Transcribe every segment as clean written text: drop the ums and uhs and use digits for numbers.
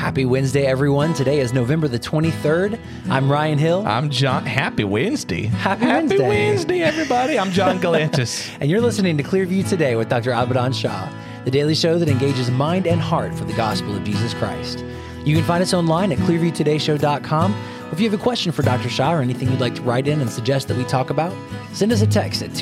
Happy Wednesday, everyone. Today is November the 23rd. I'm Ryan Hill. I'm John. Happy Wednesday. Happy Wednesday, everybody. I'm John Galantis. And you're listening to Clearview Today with Dr. Abadan Shah, the daily show that engages mind and heart for the gospel of Jesus Christ. You can find us online at clearviewtodayshow.com. If you have a question for Dr. Shah or anything you'd like to write in and suggest that we talk about, send us a text at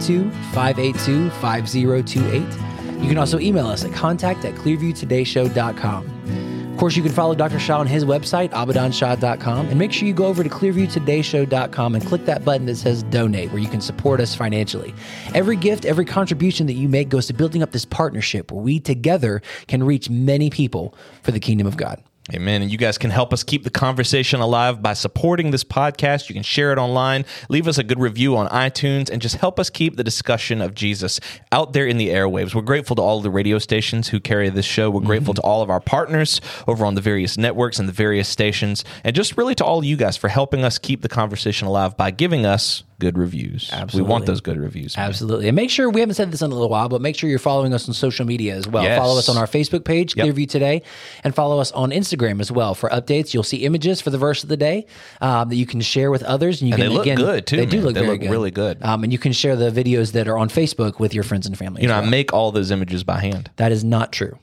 252-582-5028. You can also email us at contact@clearviewtodayshow.com. Of course, you can follow Dr. Shah on his website, abadanshah.com, and make sure you go over to clearviewtodayshow.com and click that button that says donate, where you can support us financially. Every gift, every contribution that you make goes to building up this partnership where we together can reach many people for the kingdom of God. Amen. And you guys can help us keep the conversation alive by supporting this podcast. You can share it online, leave us a good review on iTunes, and just help us keep the discussion of Jesus out there in the airwaves. We're grateful to all of the radio stations who carry this show. We're grateful to all of our partners over on the various networks and the various stations, and just really to all you guys for helping us keep the conversation alive by giving us good reviews. Absolutely. We want those good reviews. Man. Absolutely. And make sure, we haven't said this in a little while, but make sure you're following us on social media as well. Yes. Follow us on our Facebook page, Clearview Today, and follow us on Instagram as well for updates. You'll see images for the verse of the day that you can share with others. And, they look good too. They do man. look very good. Really good. And you can share the videos that are on Facebook with your friends and family. You know, I make all those images by hand. That is not true.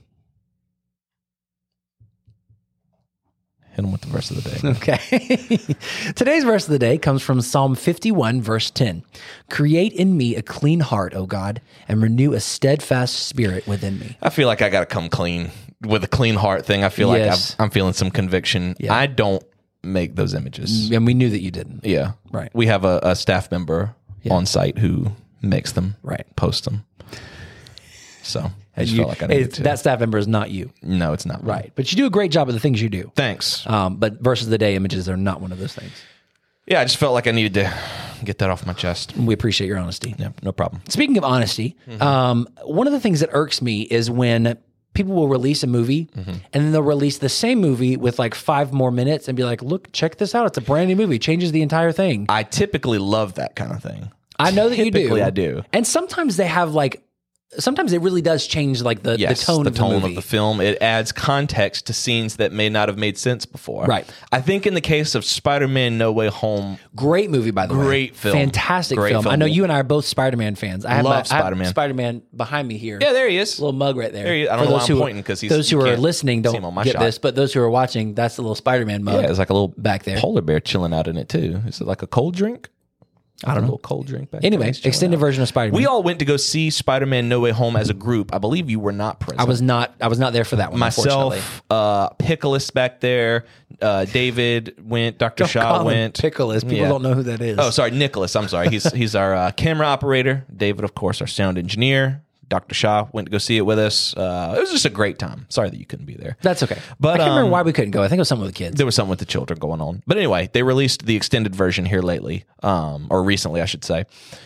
Hit them with the verse of the day. Okay. Today's verse of the day comes from Psalm 51, verse 10. Create in me a clean heart, O God, and renew a steadfast spirit within me. I feel like I got to come clean with a clean heart thing. I feel like I'm feeling some conviction. Yeah. I don't make those images. And we knew that you didn't. Yeah. Right. We have a staff member on site who makes them, posts them. So I just felt like I needed to. That staff member is not you. No, it's not. Right. But you do a great job of the things you do. Thanks. But verses of the day images are not one of those things. Yeah, I just felt like I needed to get that off my chest. We appreciate your honesty. Yeah, no problem. Speaking of honesty, one of the things that irks me is when people will release a movie and then they'll release the same movie with like 5 more minutes and be like, look, check this out. It's a brand new movie. Changes the entire thing. I typically love that kind of thing. I know that you do. Typically I do. And sometimes they have sometimes it really does change like the tone of the movie. Of the film. It adds context to scenes that may not have made sense before. Right. I think in the case of Spider-Man No Way Home, great movie, by the way. Great film. Fantastic film. I know you and I are both Spider-Man fans. I have Spider-Man behind me here. Yeah, there he is. Little mug right there. There he is. I don't know why I'm pointing because those who are listening don't get this, but those who are watching, that's the little Spider-Man mug. Yeah, it's like a little back there. Polar bear chilling out in it too. Is it like a cold drink? I don't know. A little cold drink back Anyway, there. extended version of Spider-Man. We all went to go see Spider-Man No Way Home as a group. I believe you were not present. I was not there for that one. Myself, Pickles back there, David went, Dr. Shaw went. Pickles. People don't know who that is. Oh, sorry, Nicholas. I'm sorry. He's our camera operator. David, of course, our sound engineer. Dr. Shaw went to go see it with us. It was just a great time. Sorry that you couldn't be there. That's okay. But I can't remember why we couldn't go. I think it was something with the kids. There was something with the children going on. But anyway, they released the extended version here lately, or recently, I should say.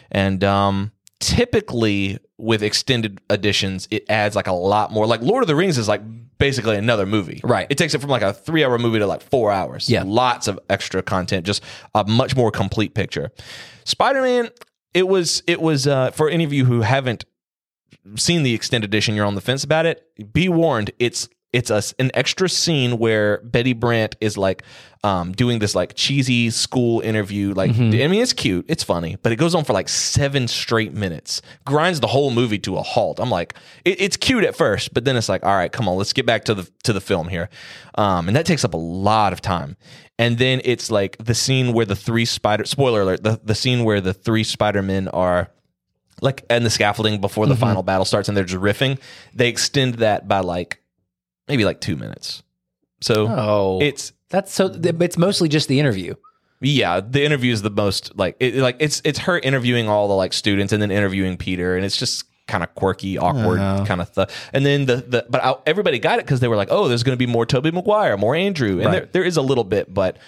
And typically with extended editions, it adds like a lot more. Like Lord of the Rings is like basically another movie. Right. It takes it from like a 3-hour movie to like 4 hours. Yeah. Lots of extra content, just a much more complete picture. Spider-Man, it was for any of you who haven't seen the extended edition, you're on the fence about it, be warned, it's an extra scene where Betty Brant is like doing this like cheesy school interview. Like, I mean, it's cute, it's funny, but it goes on for like 7 straight minutes, grinds the whole movie to a halt. I'm like, it's cute at first, but then it's like, all right, come on, let's get back to the film here, and that takes up a lot of time. And then it's like the scene where the 3 spoiler alert, the scene where the 3 Spider-Men are like and the scaffolding before the final battle starts and they're just riffing. They extend that by like maybe like 2 minutes. So it's mostly just the interview. Yeah, the interview is the most like it's her interviewing all the like students and then interviewing Peter, and it's just kind of quirky, awkward kind of stuff. And then everybody got it because they were like, oh, there's going to be more Tobey Maguire, more Andrew, and there is a little bit, but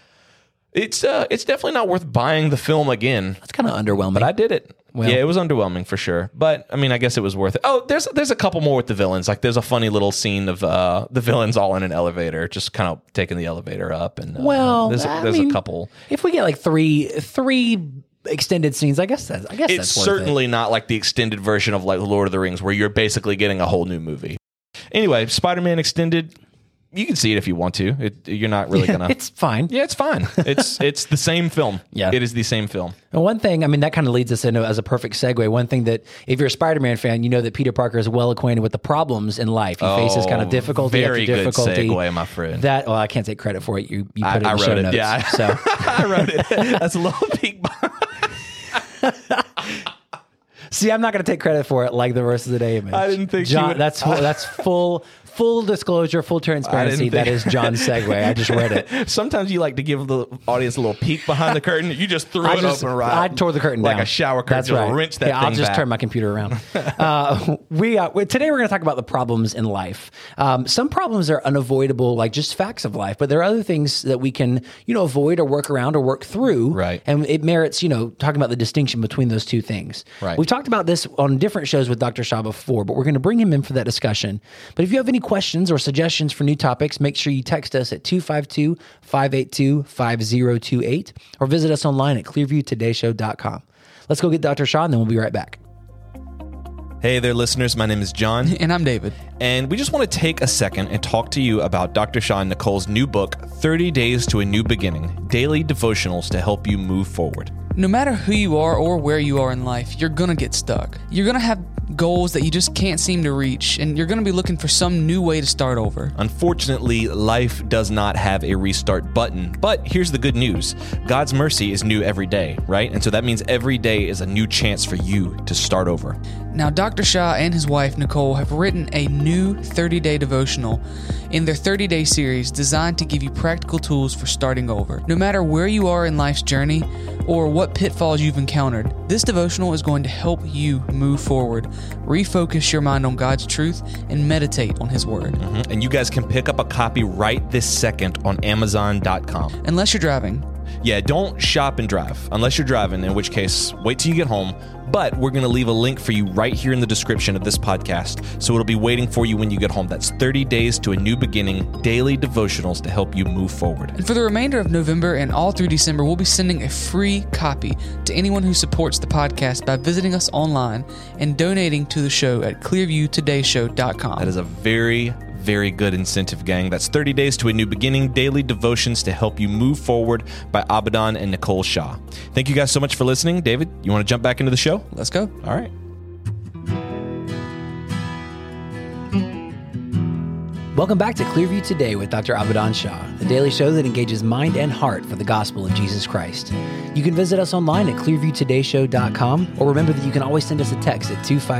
it's definitely not worth buying the film again. That's kind of underwhelming. But I did it. Well, yeah, it was underwhelming for sure. But I mean, I guess it was worth it. Oh, there's a couple more with the villains. Like there's a funny little scene of the villains all in an elevator, just kind of taking the elevator up. And there's a couple. If we get like three extended scenes, I guess it's that's certainly not like the extended version of like Lord of the Rings, where you're basically getting a whole new movie. Anyway, Spider-Man Extended. You can see it if you want to. You're not really gonna. It's fine. Yeah, it's fine. It's the same film. Yeah. It is the same film. And one thing, I mean, that kind of leads us into as a perfect segue. One thing that, if you're a Spider-Man fan, you know that Peter Parker is well acquainted with the problems in life. He faces kind of difficulty very after difficulty. Good segue, my friend. That, well, I can't take credit for it. You put it in the I show wrote it. notes. Yeah, So I wrote it. That's a little peek. see, I'm not going to take credit for it like the rest of the day, man. I didn't think you John. would- That's full disclosure, full transparency. That is John's segue. I just read it. Sometimes you like to give the audience a little peek behind the curtain. You just threw it open right. I tore the curtain like down. a shower curtain. That's Just right. wrench that thing I'll just back. turn my computer around. Today we're going to talk about the problems in life. Some problems are unavoidable, like just facts of life, but there are other things that we can, avoid or work around or work through. Right. And it merits, talking about the distinction between those two things. Right. We've talked about this on different shows with Dr. Shaw before, but we're going to bring him in for that discussion. But if you have any questions or suggestions for new topics, make sure you text us at 252-582-5028 or visit us online at clearviewtodayshow.com. Let's go get Dr. Shaw, and then we'll be right back. Hey there, listeners. My name is John. And I'm David. And we just want to take a second and talk to you about Dr. Shaw and Nicole's new book, 30 Days to a New Beginning, Daily Devotionals to Help You Move Forward. No matter who you are or where you are in life, you're going to get stuck. You're going to have goals that you just can't seem to reach, and you're going to be looking for some new way to start over. Unfortunately, life does not have a restart button, but here's the good news. God's mercy is new every day, right? And so that means every day is a new chance for you to start over. Now, Dr. Shaw and his wife, Nicole, have written a new 30-day devotional in their 30-day series designed to give you practical tools for starting over. No matter where you are in life's journey or what pitfalls you've encountered, this devotional is going to help you move forward, refocus your mind on God's truth, and meditate on His Word. And you guys can pick up a copy right this second on Amazon.com. Unless you're driving. Yeah, don't shop and drive unless you're driving, in which case, wait till you get home. But we're going to leave a link for you right here in the description of this podcast, so it'll be waiting for you when you get home. That's 30 Days to a New Beginning, daily devotionals to help you move forward. And for the remainder of November and all through December, we'll be sending a free copy to anyone who supports the podcast by visiting us online and donating to the show at clearviewtodayshow.com. That is a very, very good incentive, gang. That's 30 Days to a New Beginning, daily devotions to help you move forward by Abadan and Nicole Shaw. Thank you guys so much for listening. David, you want to jump back into the show? Let's go. All right. Welcome back to Clearview Today with Dr. Abadan Shah, the daily show that engages mind and heart for the gospel of Jesus Christ. You can visit us online at clearviewtodayshow.com, or remember that you can always send us a text at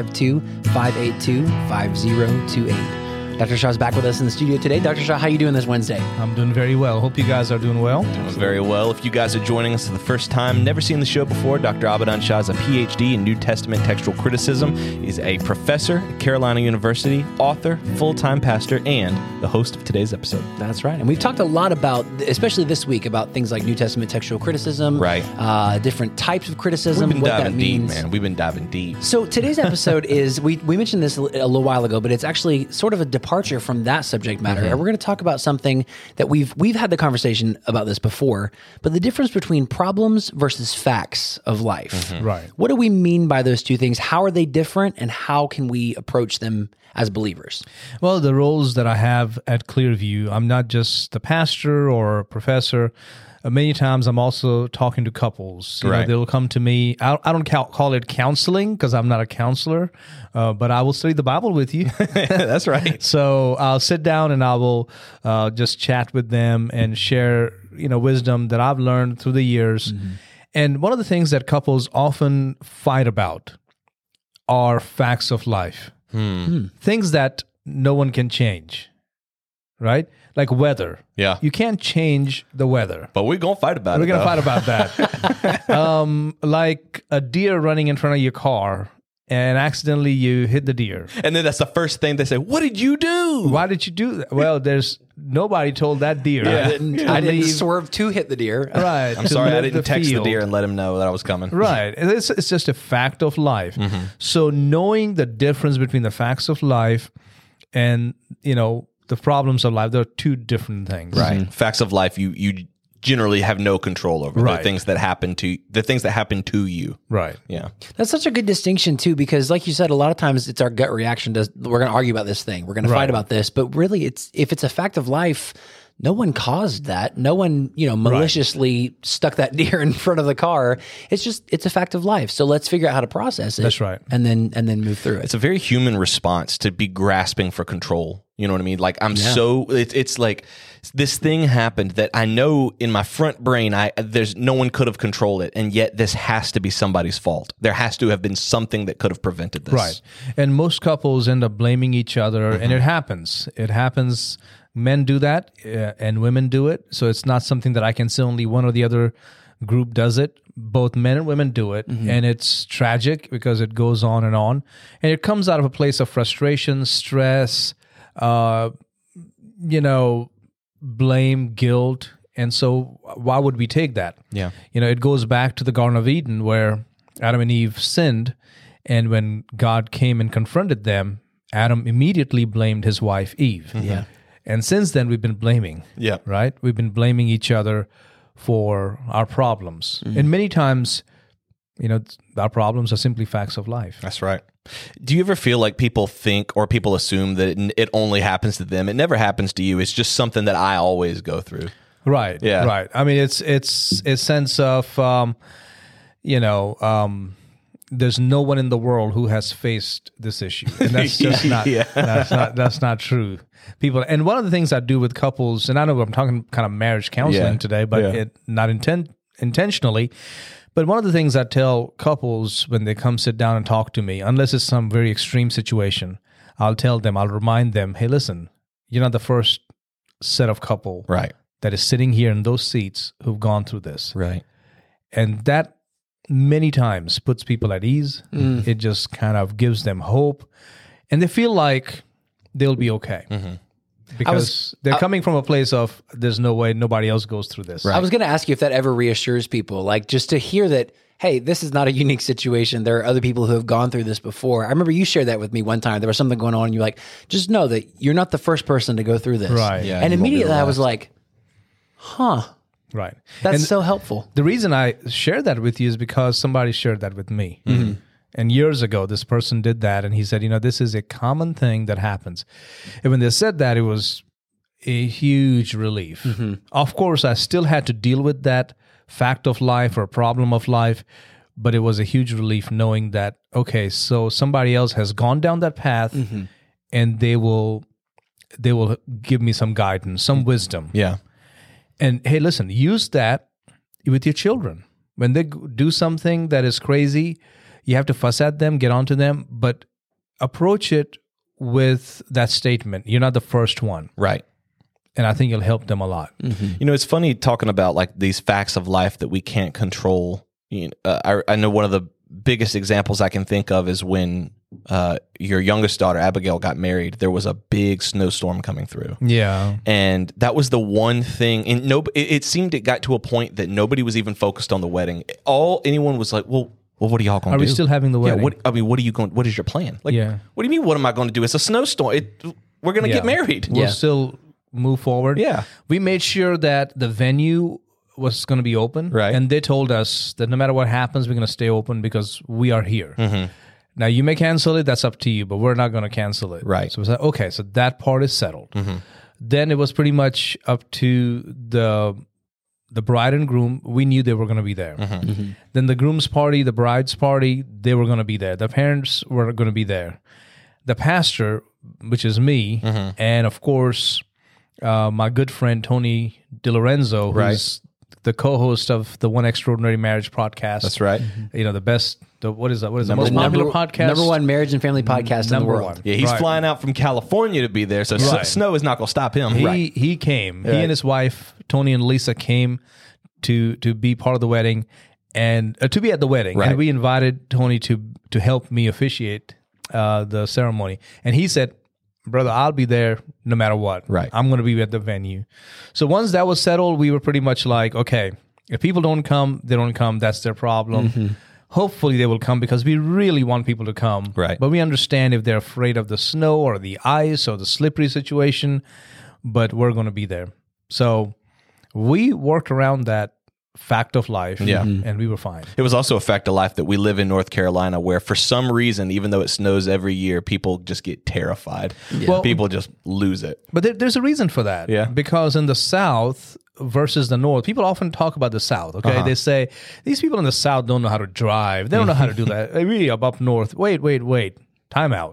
252-582-5028. Dr. Shah's back with us in the studio today. Dr. Shah, how are you doing this Wednesday? I'm doing very well. Hope you guys are doing well. Very well. If you guys are joining us for the first time, never seen the show before, Dr. Abadan Shah is a PhD in New Testament textual criticism. He's a professor at Carolina University, author, full-time pastor, and the host of today's episode. That's right. And we've talked a lot about, especially this week, about things like New Testament textual criticism, Right. Different types of criticism, We've been what diving that deep, means. man. We've been diving deep. So today's episode is, we mentioned this a little while ago, but it's actually sort of a departure from that subject matter. And we're going to talk about something that we've had the conversation about this before, but the difference between problems versus facts of life. Right. What do we mean by those two things? How are they different, and how can we approach them as believers? Well, the roles that I have at Clearview, I'm not just the pastor or a professor. Many times I'm also talking to couples. You know, Right. they'll come to me. I don't call it counseling because I'm not a counselor, but I will study the Bible with you. That's right. So I'll sit down and I will just chat with them and share, wisdom that I've learned through the years. And one of the things that couples often fight about are facts of life, things that no one can change, right? Like weather. Yeah. You can't change the weather. But we're going to fight about We're it, going to though. fight about that. Like a deer running in front of your car and accidentally you hit the deer. And then that's the first thing they say, what did you do? Why did you do that? Well, nobody told that deer. I didn't leave. swerve to hit the deer. Right. I'm to sorry, I leave didn't text field. the deer and let him know that I was coming. Right. It's just a fact of life. So knowing the difference between the facts of life and, the problems of life, they're two different things. Right. Facts of life, you generally have no control over. Right. The things that happen to you. Right. Yeah. That's such a good distinction too, because like you said, a lot of times it's our gut reaction to, we're going to argue about this thing, we're going to fight about this, but really if it's a fact of life, no one caused that. No one, maliciously stuck that deer in front of the car. It's a fact of life. So let's figure out how to process it. That's right. And then move through it. It's a very human response to be grasping for control. You know what I mean? Like it's like this thing happened that I know in my front brain, there's no one could have controlled it. And yet this has to be somebody's fault. There has to have been something that could have prevented this. Right. And most couples end up blaming each other, and it happens. It happens. Men do that, and women do it. So it's not something that I can say only one or the other group does it. Both men and women do it, and it's tragic because it goes on. And it comes out of a place of frustration, stress, blame, guilt. And so why would we take that? Yeah. It goes back to the Garden of Eden where Adam and Eve sinned, and when God came and confronted them, Adam immediately blamed his wife Eve. Yeah. And since then, we've been blaming. Yeah. Right? We've been blaming each other for our problems. And many times, our problems are simply facts of life. That's right. Do you ever feel like people think or people assume that it only happens to them? It never happens to you. It's just something that I always go through. Right. Yeah. Right. I mean, it's a sense of, there's no one in the world who has faced this issue, and that's just not. That's not true. People, and one of the things I do with couples, and I know I'm talking kind of marriage counseling today, but it not intentionally. But one of the things I tell couples when they come sit down and talk to me, unless it's some very extreme situation, I'll remind them, hey, listen, you're not the first set of couple that is sitting here in those seats who've gone through this, Right. and that many times puts people at ease. It just kind of gives them hope, and they feel like they'll be okay. Because they're coming from a place of there's no way nobody else goes through this. I was going to ask you if that ever reassures people, like just to hear that, hey, this is not a unique situation. There are other people who have gone through this before. I remember you shared that with me one time. There was something going on and you're like, just know that you're not the first person to go through this. Right. Yeah, and you won't be the immediately I was last. like, huh, Right. that's And so helpful. the reason I share that with you is because somebody shared that with me. And years ago, this person did that, and he said, this is a common thing that happens. And when they said that, it was a huge relief. Of course, I still had to deal with that fact of life or problem of life, but it was a huge relief knowing that, okay, so somebody else has gone down that path, and they will give me some guidance, some wisdom. Yeah. And hey, listen, use that with your children. When they do something that is crazy, you have to fuss at them, get onto them, but approach it with that statement. You're not the first one. Right. And I think it'll help them a lot. It's funny talking about like these facts of life that we can't control. I know one of the biggest examples I can think of is when your youngest daughter, Abigail, got married. There was a big snowstorm coming through. Yeah. And that was the one thing. And it seemed it got to a point that nobody was even focused on the wedding. Anyone was like, well, what are y'all going to do? Are we still having the wedding? Yeah, what is your plan? Like, Yeah. what do you mean, what am I going to do? It's a snowstorm. We're going to get married. We'll still move forward. Yeah. We made sure that the venue was going to be open. Right. And they told us that no matter what happens, we're going to stay open because we are here. Now, you may cancel it. That's up to you, but we're not going to cancel it. Right. So we said, okay, so that part is settled. Then it was pretty much up to the bride and groom. We knew they were going to be there. Then the groom's party, the bride's party, they were going to be there. The parents were going to be there. The pastor, which is me, and of course, my good friend Tony DiLorenzo, who's the co-host of the One Extraordinary Marriage podcast. That's right. The best. What is that? What is the most popular podcast? Number one marriage and family podcast in the Number world. one. Yeah, he's Right. flying out from California to be there, so snow is not going to stop him. He came. He and his wife Tony and Lisa came to be part of the wedding and to be at the wedding. Right. And we invited Tony to help me officiate the ceremony. And he said, "Brother, I'll be there no matter what. Right. I'm going to be at the venue." So once that was settled, we were pretty much like, okay, if people don't come, they don't come. That's their problem. Hopefully they will come because we really want people to come. Right. But we understand if they're afraid of the snow or the ice or the slippery situation, but we're going to be there. So We worked around that fact of life, Yeah. and we were fine. It was also a fact of life that we live in North Carolina where for some reason, even though it snows every year, people just get terrified. Well- People just lose it. But there's a reason for that. Yeah. Because in the South versus the North, people often talk about the South, okay? They say, these people in the South don't know how to drive. They don't know how to do that. Really, up north. Wait. Time out.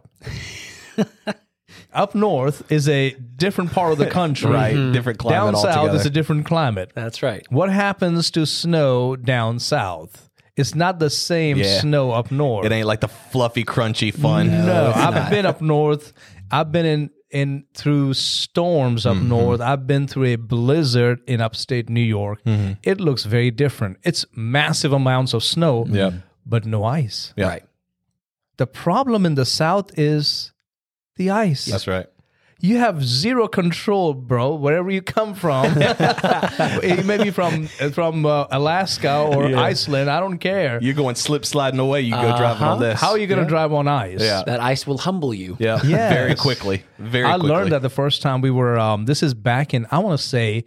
Up north is a different part of the country. Right. Different climate Down south altogether. is a different climate. That's right. What happens to snow down south? It's not the same Yeah. snow up north. It ain't like the fluffy, crunchy fun. No, I've been up north. I've been in through storms up north. I've been through a blizzard in upstate New York. It looks very different. It's massive amounts of snow, Yeah. but no ice. Yeah. Right. The problem in the south is the ice. That's right. You have zero control, bro. Wherever you come from, maybe from Alaska or Iceland. I don't care. You're going slip sliding away. You go driving on this. How are you going to drive on ice? Yeah. That ice will humble you. Yeah. Yes. Very quickly. Very I quickly. learned that the first time we were, this is back in, I want to say,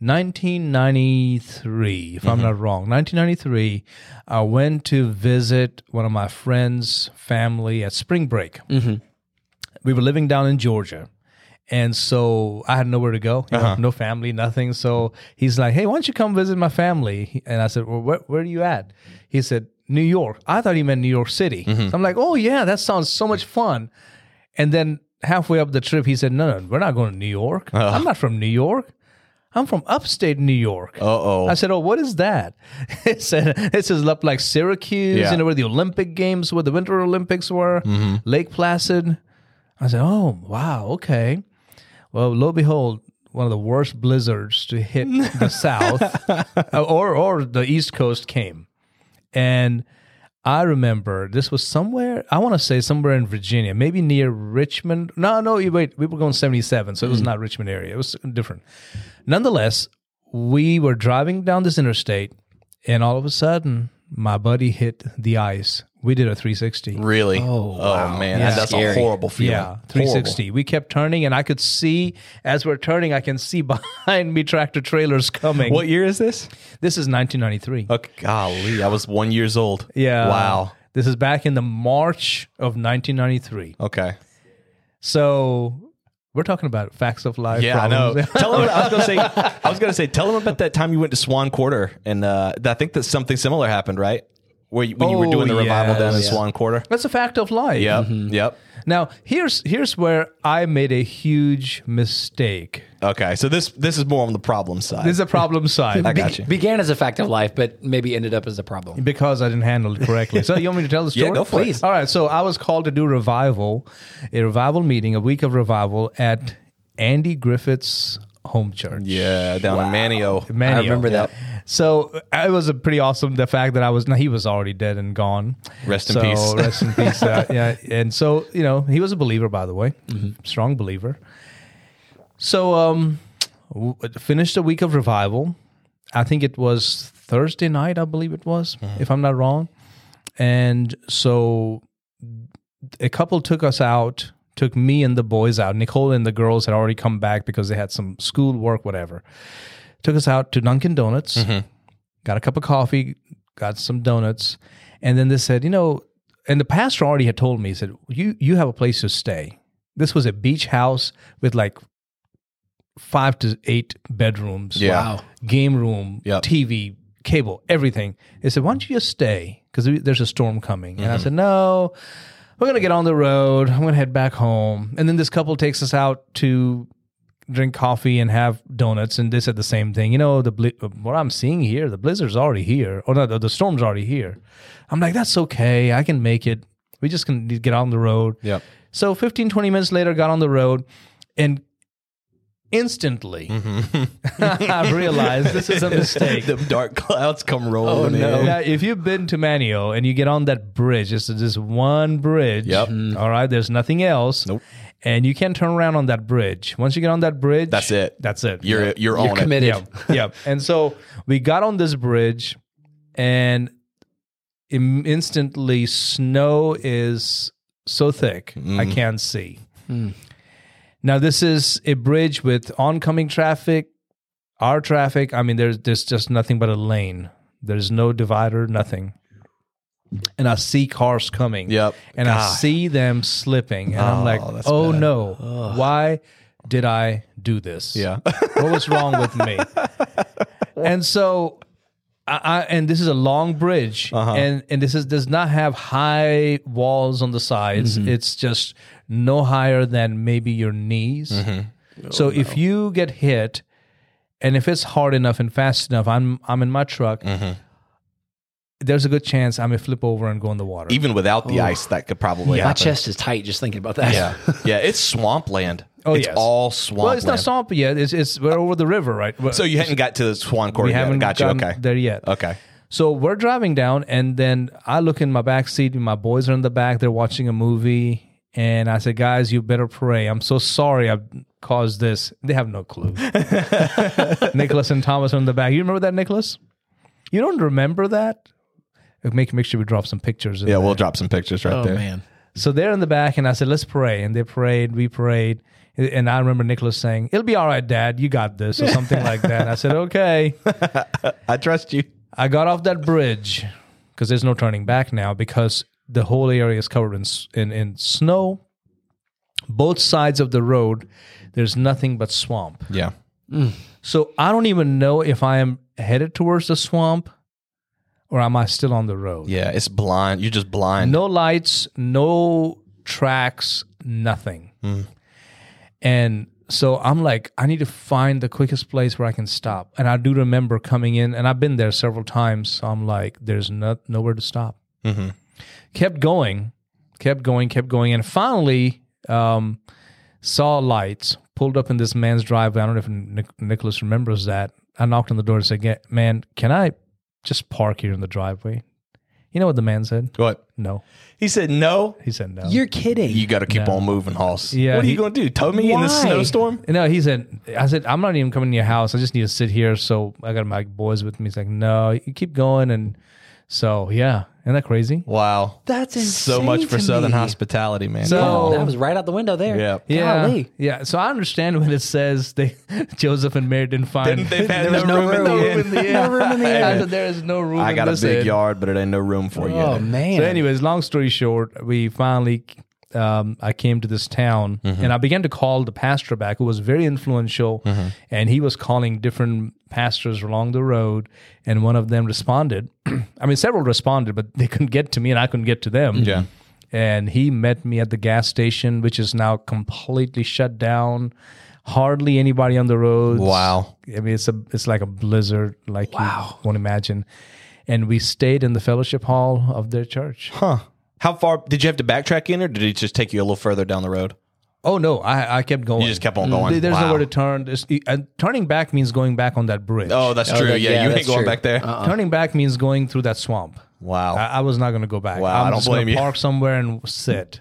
1993, if I'm not wrong. 1993, I went to visit one of my friends' family at spring break. We were living down in Georgia. And so I had nowhere to go, you know, no family, nothing. So he's like, hey, why don't you come visit my family? And I said, well, where are you at? He said, New York. I thought he meant New York City. So I'm like, oh, yeah, that sounds so much fun. And then halfway up the trip, he said, no, we're not going to New York. I'm not from New York. I'm from upstate New York. Uh-oh. I said, oh, what is that? It said, this is up like Syracuse, Yeah. you know, where the Olympic Games, where the Winter Olympics were, Lake Placid. I said, oh, wow, okay. Well, lo and behold, one of the worst blizzards to hit the South or the East Coast came. And I remember this was somewhere, I want to say somewhere in Virginia, maybe near Richmond. No, wait, we were going 77, so it was not Richmond area. It was different. Nonetheless, we were driving down this interstate, and all of a sudden, my buddy hit the ice. We did a 360. Really? Oh, wow. Man. Yeah. That's Scary. a horrible feeling. Yeah, 360. We kept turning, and I could see, as we're turning, I can see behind me tractor trailers coming. Horrible. What year is this? This is 1993. Oh, golly. I was 1 year old. Yeah. Wow. This is back in the March of 1993. Okay. So we're talking about facts of life. Yeah, I know. problems. Tell him. I was gonna say. Tell him about that time you went to Swan Quarter, and I think that something similar happened, right? When you were doing the revival down in yes. Swan Quarter. That's a fact of life. Yep. Yep. Now, here's where I made a huge mistake. Okay. So this is more on the problem side. This is a problem side. I got you. Began as a fact of life, but maybe ended up as a problem. Because I didn't handle it correctly. So you want me to tell the story? Yeah, go for it. Please. All right. So I was called to do a revival meeting, a week of revival at Andy Griffith's home church. Yeah, down in Manio. Manio. I remember that. So it was a pretty awesome. The fact that he was already dead and gone. Rest in peace. Rest in peace. Yeah, and so he was a believer, by the way, strong believer. So finished a week of revival. I think it was Thursday night. I believe it was, if I'm not wrong. And so a couple took me and the boys out. Nicole and the girls had already come back because they had some school work, whatever. Took us out to Dunkin' Donuts, got a cup of coffee, got some donuts, and then they said, and the pastor already had told me, he said, you have a place to stay. This was a beach house with like 5 to 8 bedrooms. Yeah. Wow. Game room, Yep. TV, cable, everything. They said, why don't you just stay? Because there's a storm coming. And I said, no, we're going to get on the road. I'm going to head back home. And then this couple takes us out to drink coffee and have donuts. And they said the same thing. What I'm seeing here, the blizzard's already here. Or no, the storm's already here. I'm like, that's okay. I can make it. We just can get on the road. Yep. So 15, 20 minutes later, got on the road. And instantly, I realized this is a mistake. The dark clouds come rolling in. Now, if you've been to Manio and you get on that bridge, it's just one bridge. Yep. All right, there's nothing else. Nope. And you can't turn around on that bridge. Once you get on that bridge, That's it. That's it. You're on committed. it. Yeah. And so we got on this bridge, and instantly snow is so thick I can't see. Now, this is a bridge with oncoming traffic, Our traffic, I mean, there's just nothing but a lane. There's no divider, nothing. And I see cars coming. Yep. And I see them slipping. And I'm like, that's oh bad. no, why did I do this? Yeah. What was wrong with me? And so, and this is a long bridge, and this does not have high walls on the sides. It's just no higher than maybe your knees. So if you get hit, and if it's hard enough and fast enough, I'm in my truck. There's a good chance I may flip over and go in the water. Even without the ice, that could probably My happen. chest is tight just thinking about that. Yeah. Yeah. It's swampland. Oh, it's yes. all swampland. Well, it's not swampy yet. It's we're over the river, right? So you hadn't got to the Swan Court we yet. haven't Got you. gotten Okay. there yet. Okay. So we're driving down, and then I look in my back seat, and my boys are in the back. They're watching a movie, and I said, "Guys, you better pray. I'm so sorry I caused this." They have no clue. Nicholas and Thomas are in the back. You remember that, Nicholas? You don't remember that? Make sure we drop some pictures. Yeah, we'll drop some pictures right Oh, there. man. So they're in the back, and I said, "Let's pray." And they prayed. We prayed. And I remember Nicholas saying, "It'll be all right, Dad. You got this," or something like that. And I said, "Okay." I trust you. I got off that bridge because there's no turning back now because the whole area is covered in snow. Both sides of the road, there's nothing but swamp. Yeah. So I don't even know if I am headed towards the swamp or am I still on the road. Yeah. It's blind. You're just blind. No lights, no tracks, nothing. And so I'm like, I need to find the quickest place where I can stop. And I do remember coming in, and I've been there several times. So I'm like, there's nowhere to stop. Kept going. And finally saw lights, pulled up in this man's driveway. I don't know if Nicholas remembers that. I knocked on the door and said, "Man, can I just park here in the driveway?" You know what the man said? What? No. He said no. He said no. You're kidding. You got to keep on moving, Hoss. Yeah, What are you going to do? Tow me in the Why? snowstorm? No, I said, "I'm not even coming to your house. I just need to sit here." So I got my boys with me. He's like, "No, you keep going." And so, yeah. Isn't that crazy? Wow. That's So insane much for to Southern me. hospitality, man. So- That was right out the window there. Yeah. Yeah. Golly. Yeah. So I understand when it says Joseph and Mary didn't find They've had There was no room. in the No inn. room in the inn. No room in the inn. I said, there is no room I in got a this big inn. yard, but it ain't no room for you. Oh, man. So anyways, long story short, we finally, I came to this town and I began to call the pastor back, who was very influential, and he was calling different pastors along the road, and one of them responded. I mean, several responded, but they couldn't get to me and I couldn't get to them. Yeah. And he met me at the gas station, which is now completely shut down. Hardly anybody on the roads. Wow. I mean, it's like a blizzard, like you won't imagine. And we stayed in the fellowship hall of their church. Huh. How far did you have to backtrack in, or did he just take you a little further down the road? Oh no, I kept going. You just kept on going. There's Wow. nowhere to turn. And turning back means going back on that bridge. Oh, that's true. that- Yeah, yeah, you that's ain't going true. back there. Turning back means going through that swamp. Wow. I was not going to go back. Wow, I I'm don't just gonna blame you. Park somewhere and sit.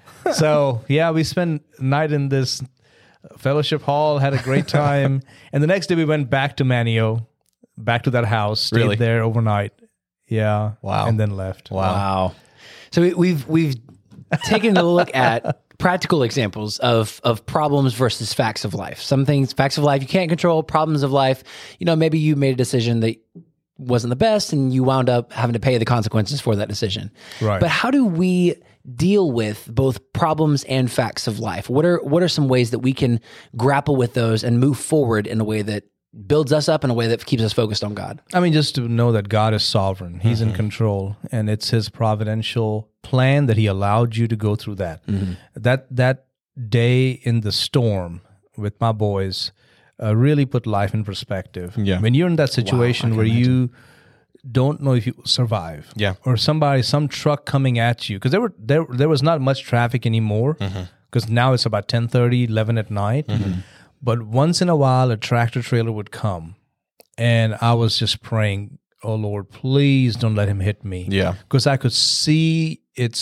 So yeah, we spent night in this fellowship hall, had a great time, and the next day we went back to Manio, back to that house, stayed Really? there overnight. Yeah. Wow. And then left. Wow. So we've taken a look at practical examples of problems versus facts of life. Some things, facts of life, you can't control. Problems of life, maybe you made a decision that wasn't the best and you wound up having to pay the consequences for that decision. Right. But how do we deal with both problems and facts of life? What are some ways that we can grapple with those and move forward in a way that builds us up in a way that keeps us focused on God? I mean, just to know that God is sovereign. He's in control, and it's his providential plan that he allowed you to go through that. That day in the storm with my boys really put life in perspective. Yeah. When you're in that situation where you don't know if you will survive. Yeah. Or some truck coming at you. Because there was not much traffic anymore. Because now it's about 10:30, 11 at night. But once in a while, a tractor trailer would come. And I was just praying, "Oh Lord, please don't let him hit me." Yeah. Because I could see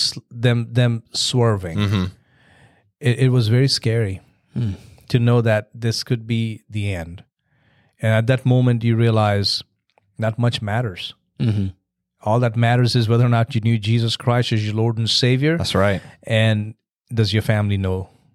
them swerving. It was very scary to know that this could be the end. And at that moment, you realize not much matters. All that matters is whether or not you knew Jesus Christ as your Lord and Savior. That's right. And does your family know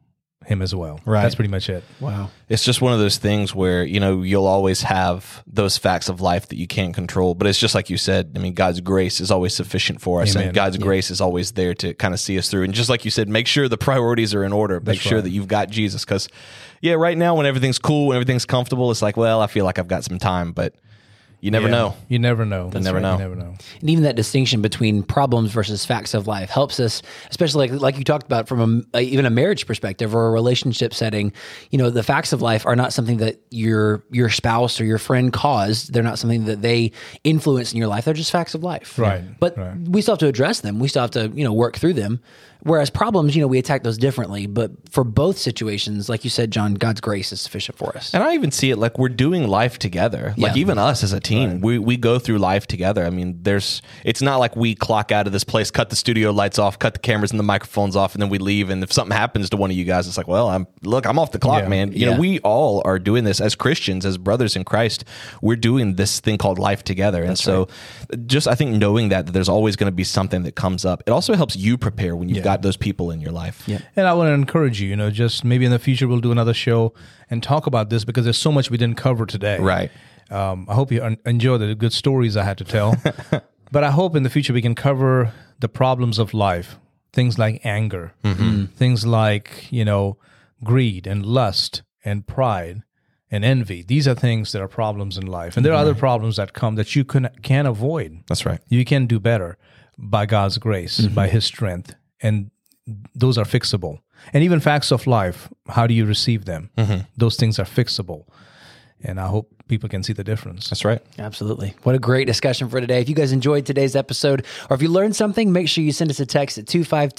him as well. Right. That's pretty much it. Wow. It's just one of those things where, you'll always have those facts of life that you can't control. But it's just like you said, I mean, God's grace is always sufficient for us. Amen. And God's grace is always there to kind of see us through. And just like you said, make sure the priorities are in order. Make sure right. that you've got Jesus. Because, right now when everything's cool, when everything's comfortable, it's like, well, I feel like I've got some time. But you never know. You never know. You never know. You never know. And even that distinction between problems versus facts of life helps us, especially like you talked about from even a marriage perspective or a relationship setting. The facts of life are not something that your spouse or your friend caused. They're not something that they influence in your life. They're just facts of life. Right. But Right. we still have to address them. We still have to, work through them. Whereas problems, we attack those differently. But for both situations, like you said, John, God's grace is sufficient for us. And I even see it like we're doing life together. Like Yeah. even us as a team, we go through life together. I mean, it's not like we clock out of this place, cut the studio lights off, cut the cameras and the microphones off, and then we leave. And if something happens to one of you guys, it's like, well, I'm off the clock, Yeah. man. Yeah. We all are doing this as Christians, as brothers in Christ. We're doing this thing called life together. And so just, I think knowing that there's always going to be something that comes up, it also helps you prepare when you've got those people in your life. Yeah. And I want to encourage you, just maybe in the future we'll do another show and talk about this because there's so much we didn't cover today. Right. I hope you enjoy the good stories I had to tell. But I hope in the future we can cover the problems of life, things like anger, things like, greed and lust and pride and envy. These are things that are problems in life. And there are other problems that come that you can avoid. That's right. You can do better by God's grace, by His strength. And those are fixable. And even facts of life, how do you receive them? Those things are fixable. And I hope people can see the difference. That's right. Absolutely. What a great discussion for today. If you guys enjoyed today's episode or if you learned something, make sure you send us a text at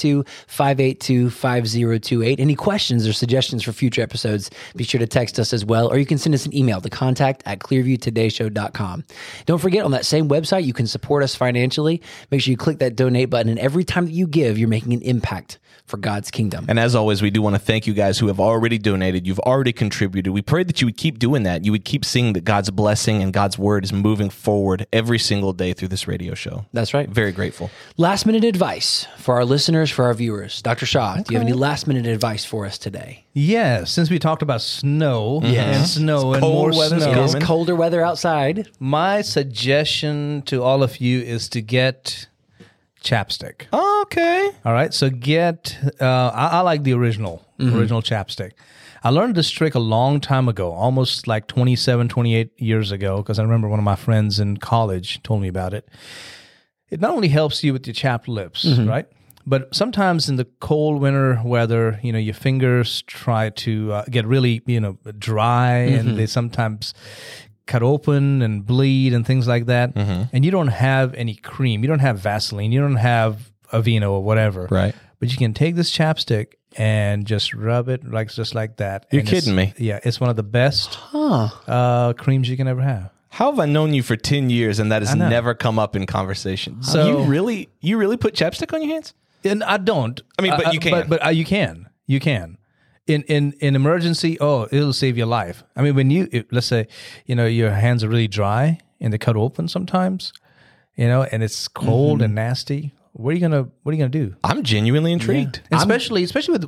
252-582-5028. Any questions or suggestions for future episodes, be sure to text us as well, or you can send us an email to contact@clearviewtodayshow.com. Don't forget, on that same website, you can support us financially. Make sure you click that donate button, and every time that you give, you're making an impact for God's kingdom. And as always, we do want to thank you guys who have already donated. You've already contributed. We pray that you would keep doing that. You would keep seeing that God's blessing and God's word is moving forward every single day through this radio show. That's right. Very grateful. Last minute advice for our listeners, for our viewers. Dr. Shaw, do you have any last minute advice for us today? Yeah, since we talked about snow and snow and cold more weather's snow, It is colder weather outside. my suggestion to all of you is to get chapstick. Okay. All right, so get. I like the original chapstick. I learned this trick a long time ago, almost like 27, 28 years ago, because I remember one of my friends in college told me about it. It not only helps you with your chapped lips, right? But sometimes in the cold winter weather, your fingers try to get really, dry, and they sometimes cut open and bleed and things like that. And you don't have any cream. You don't have Vaseline. You don't have Aveeno or whatever. Right. But you can take this chapstick and just rub it just like that. You're And it's- kidding me. Yeah, it's one of the best creams you can ever have. How have I known you for 10 years and that has know. never come up in conversation? So- you really put chapstick on your hands? And I don't. I mean, but you can. But you can. You can. In emergency, it'll save your life. I mean, let's say, your hands are really dry and they cut open sometimes, and it's cold and nasty. What are you gonna do? I'm genuinely intrigued. Especially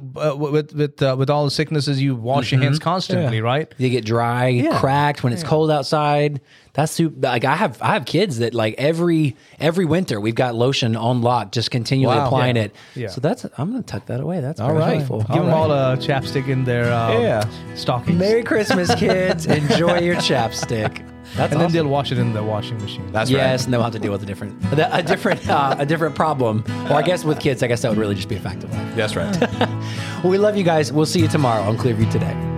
with all the sicknesses, you wash your hands constantly, right? They get dry, cracked when it's cold outside. That's super. Like I have kids that like every winter we've got lotion on lock, just continually Wow. applying Yeah. it. Yeah. So I'm gonna tuck that away. That's All very right. helpful. Give them all a chapstick in their stockings. Merry Christmas, kids! Enjoy your chapstick. That's and then awesome. they'll wash it in the washing machine. That's Yes, right. and they'll have to deal with a different problem. Or I guess with kids, I guess that would really just be a fact of life. That's right. Well, we love you guys. We'll see you tomorrow on Clearview Today.